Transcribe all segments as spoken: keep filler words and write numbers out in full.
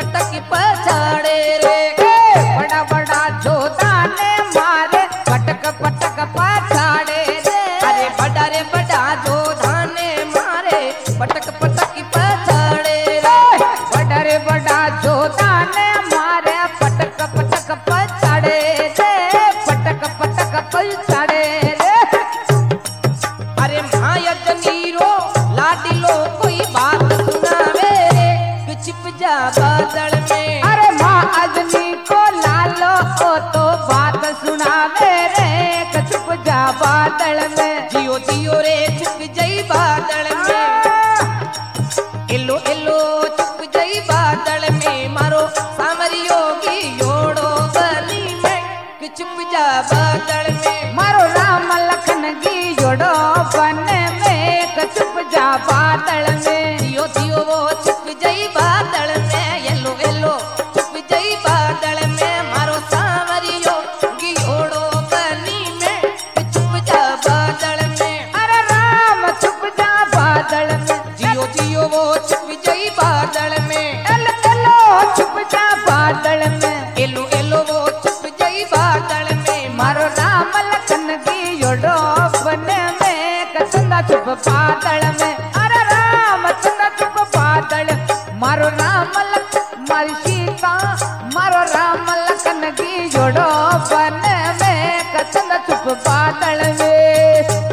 पटक पछाड़े रे। बड़ा बड़ा जोधा ने मारे पटक पटक पछाड़े रे। अरे बड़ा रे बड़ा जोधा ने मारे पटक पटक पछाड़े रे। बड़ा रे बड़ा जोधा ने मारे पटक पटक पछाड़े रे। पटक पटक पछाड़े रे। अरे मायजनी रो लाडलो कोई बात सुनावे रे कि छिप जा बादल में। अरे माँ अजनी को लालो ओ तो बात सुनावे रे कि छुप जा बादल में। जियो जियो रे छुप जई बादल में। एलो एलो छुप जई बादल में मारो सामरियो की योड़ो बनी में कि छुप जा बादल में। मारो राम लखन की जोड़ो बन में कि छुप जा बादल में। जियो जियो वो छुप जई बादल में। एलो एलो छुप जई बादल में मारो सामरियो की योड़ो बनी में कि छुप जा बादल में। अरे राम छुप जा बादल में। जियो जियो वो छुप जई बादल में। एल एलो छुप जा बादल में। एलो एलो वो छुप जई बादल में मारो राम लखन की जोड़ो बन में कि चंदा छुप बादल में। अरे राम चंदा छुप बादल मारो राम लखन मारी सीता मारो राम लखन की जोड़ो बन में कि चंदा छुप बादल में।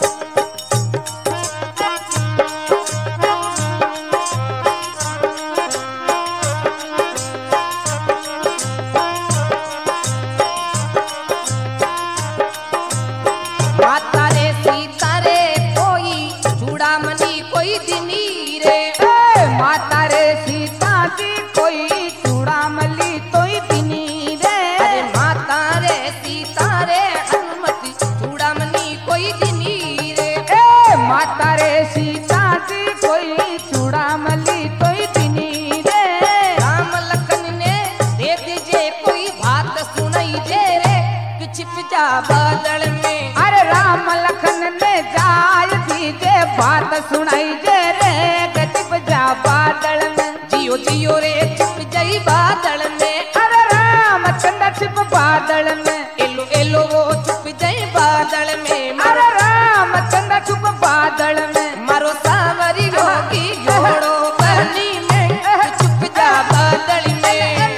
माता रे सीता रे कोई चूड़ामणि कोई दिनी रे। ए, माता रे सीता जी कोई चूड़ामली तोई दिनी रे। अरे माता रे सीता रे हनुमति चूड़ामणि कोई दिनी रे। ए, माता रे सीता जी कोई चूड़ामली तोई दिनी रे। राम लखन ने दे दीजे कोई बात सुनाई जे रे कि छिप जा बादल में। अरे राम लखन ने जाय दीजे बात सुनाई जे रे कि छिप जा बादल में। जियो जियो रे छिप जई बादल में। अरे राम चंदा छिप बादल में। एलो एलो वो छुप जई बादल में। अरे राम चंदा छुप बादल में। मारो सावरी योगी जोड़ो बनी में कि छुप जा बादल में।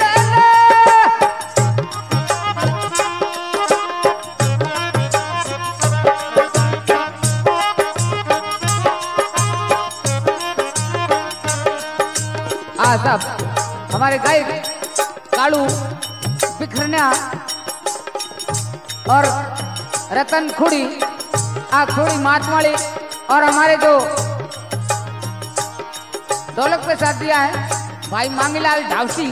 आ सब हमारे गायक कालू बिखरना और रतन खुड़ी आ खुड़ी मातवाड़ी और हमारे जो ढोलक पे साथ दिया है भाई मांगीलाल ढावसी।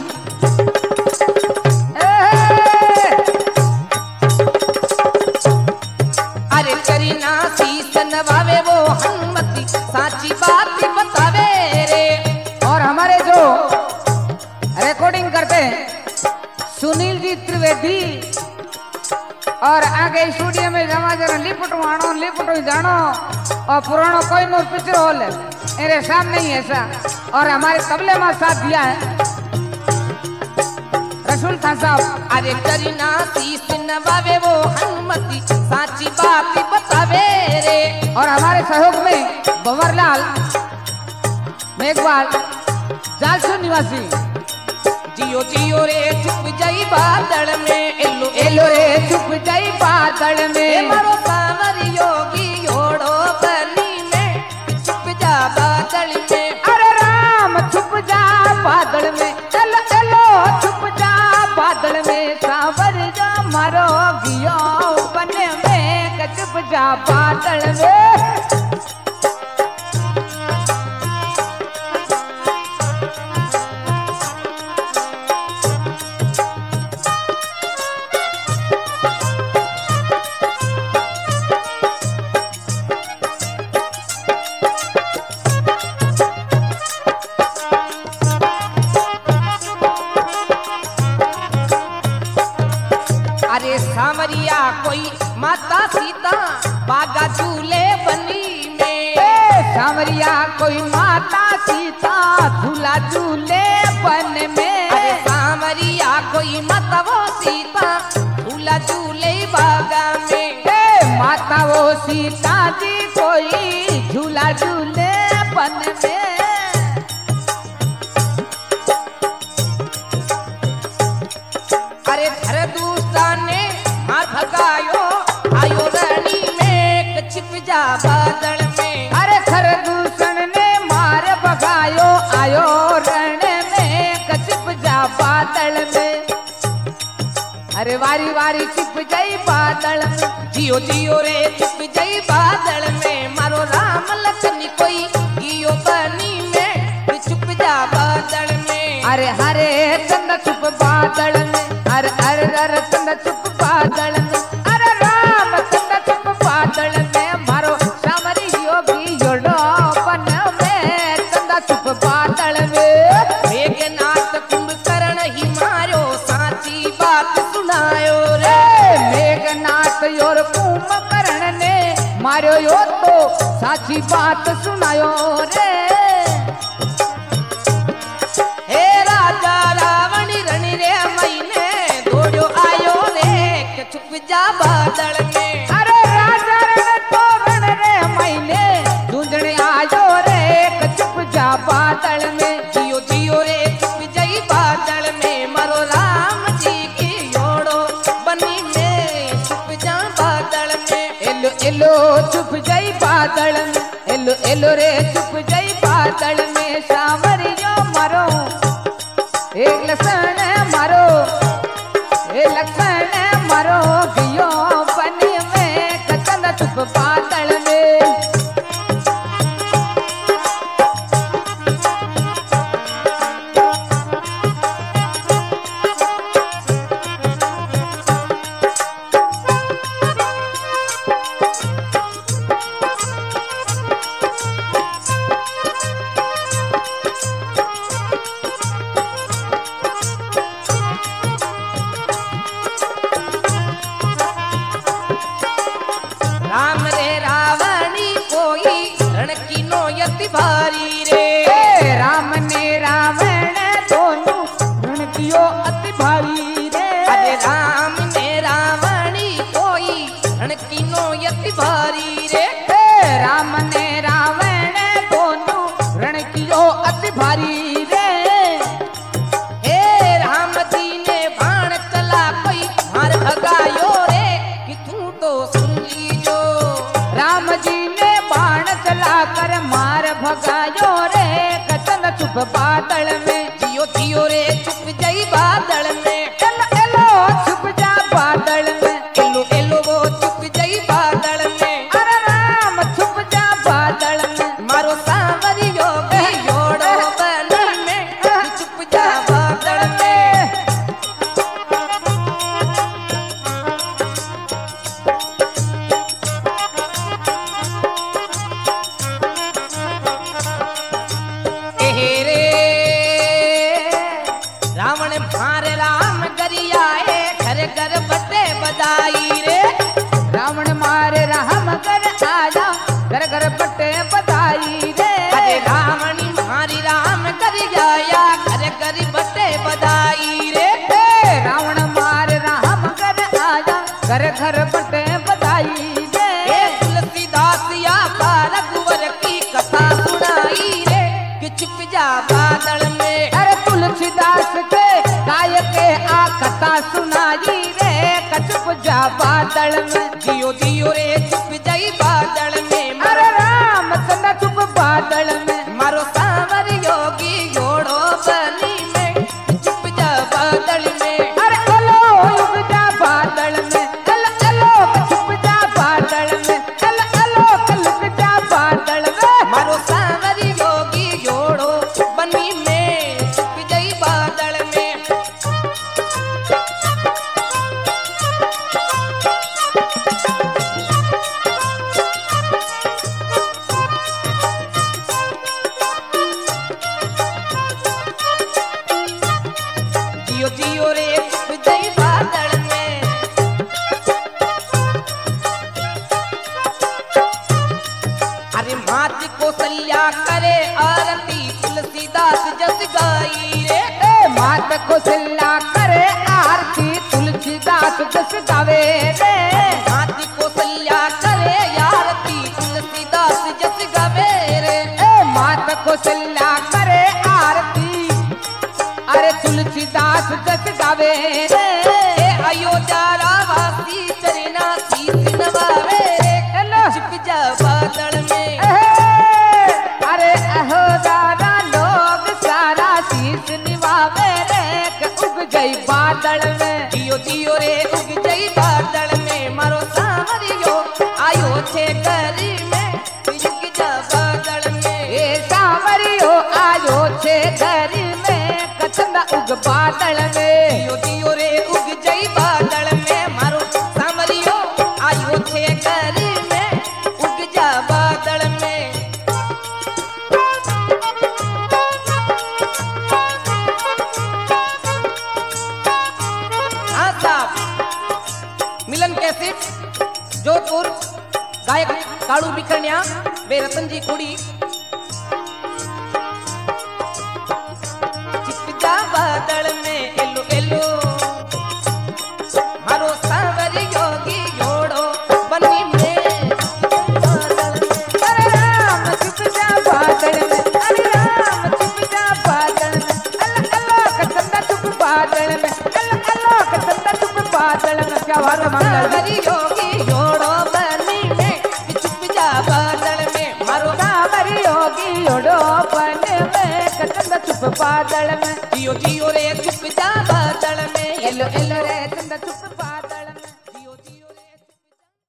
अरे करीना शीस नवावे वो हनुमति साची बात बतावे रे। और हमारे जो रिकॉर्डिंग करते हैं सुनील जी त्रिवेदी और आगे स्टूडियो में जमा जरा लिपटो आनो लिपटो जानो और पुरानो कोई नूर पिक्चर हॉल है मेरे सामने ही ऐसा। और हमारे तबले में साथ दिया है रसूल खान साहब। अरे करीना शीस नवावे वो हनुमति साची बात बतावे रे। और हमारे सहयोग में भंवरलाल मेघवाल जालसू निवासी। जियो जियो रे छुप जई बादल में। एलो एलो रे छुप जाई बादल ए में। मारो सावर योगी योड़ो बनी में कि छुप जा बादल में। अरे राम छुप जा बादल में। चल चलो छुप जा बादल में। सावर जा मारो गियो बन में कि छुप जा बादल में। अरे सांवरिया कोई माता सीता बागा झूले बनी में। ए, सांवरिया कोई माता सीता झूला झूले बन में। जी कोई झूला झूले बन में। अरे धर दूसरा ने मार भगायो आयो रानी में छिप जा बादल में। अरे खरदूषण ने मार भगायो आयो रण में छिप जा बादल में। अरे वारी वारी छिप जाई बादल में। जियो जियो रे छिप जाई बादल में मारो राम लखन कोई जियो बनी में छुप जा बादल में। अरे हरे चंद छुप बादल में। अरे अरे अरे चंद छुप बादल में। अरे राम चंद छुप बादल में मारो सामरी योगी योड़ो बन में चंद छुप बादल में। मेघनाथ कुंभकर्ण ही मारो साची बात सुनायो रे। मेघनाथ योर कुंभकर्ण ने मारो यो तो साची बात सुनायो रे। हे राजा रावण रण रे महीने दौड़ो आयो रे छुप जा बादल में। अरे राजा रण तो रण रे महीने ढूंढने आयो रे छुप जा बादल में। जियो जियो रे छुप जाई बादल में मारो राम जी की योड़ो बनी में छुप जा बादल में। एलो एलो छुप जाई बादल में। एलो एलो रे छुप जाई बादल में सामरियो मारो एक लक्षण मारो ए लक्षण मारो गियो बनी में कचन छुप बादल में। राम रे रावणी कोई रण की नोयति भारी रे। ए राम ने रावण दोनों रण कियो अति भारी रे। अरे राम ने रावणी कोई रण की नोयति भारी रे। ए राम ने रावण दोनों रण कियो अति भारी रे। हे राम जी ने बाण चला कोई मार भगायो रे कि तू तो सुन लीजो। राम जी ने बाण चला कर मार भगायो रे कचन छुप बादल में। जियो जियो रे छुप जाई बादल में। एलो एलो छुप जा बादल में। एलो एलो वो छुप जाई बादल में। अरे राम छुप जा बादल में। मारो सांवरियो की योड़ो बनी में छुप जा बादल में। हे रे रावण मार राम गरियाए घर घर बटे बधाई रे। रावण मारे राम कर आजा घर घर पट्टे बधाई रे। अरे रावणी मारी राम गरियाया घर घर बटे बधाई रे। ए रावण मारे राम कर आजा घर घर पट्टे बधाई रे। हे तुलसीदास या रघुवर की कथा सुनाई रे कि छुप जा बादल में। अरे तुलसीदास के गाय के आ कथा सुनाई रे कछुप जा बादल में। जियो जियो रे छुप जाई बादल में। अरे राम चंदा छुप बादल में। मारो सांवर योगी योड़ो बनी में छुप जा बादल में। अरे एलो लुक जा बादल में। एलो एलो छुप जा बादल में। एलो एलो लुक जा बादल में। मारो सांवर योगी योड़ो बनी में छुप जाई बादल में। जियो जियो रे छुप जाई बादल में। अरे मात कौशल्या करे आरती तुलसीदास जस गाई रे। ए मात कौशल्या करे आरती तुलसीदास जस गावे रे। मात कौशल्या करे आरती कौशल्या करे आरती अरे तुलसीदास जस गावे रे ए अयोध्या वासी चरना शीस नवावे रे हेलो छिप जा बादल में एहे, अरे अहो दादा लोग सारा शीस निभावे रे के उग गई बादल में जियो जियो रे उग जई बादल में मारो सामरियो आयो छे करी में उग जा बादल में ए सामरियो आयो छे घर में कचंदा उग बादल में जियो जियो रे उग जई बादल में मारो सामरियो आयो छे करी में उग जा बादल में हाँ साहब मिलन कैसेट जोधपुर गायक काळू बिखरण्या वे रतन जी कुड़ी चिपजा बादल में एलो एलो मारो सावर योगी योड़ो बनी में बादल में अरे राम चुप जा बादल में अरे राम चुप जा बादल में अल्लाह अल्लाह कचंदा चुप बादल में अल्लाह अल्लाह कचंदा चुप बादल में क्या बात है मंगल सावर योगी योड़ो बनी में चुप जा बादल में मारो सावर योगी ओडो बन में कचंदा चुप बादल में जियो जियो रे चुप जा बादल में एलो एलो रे चंदा चुप बादल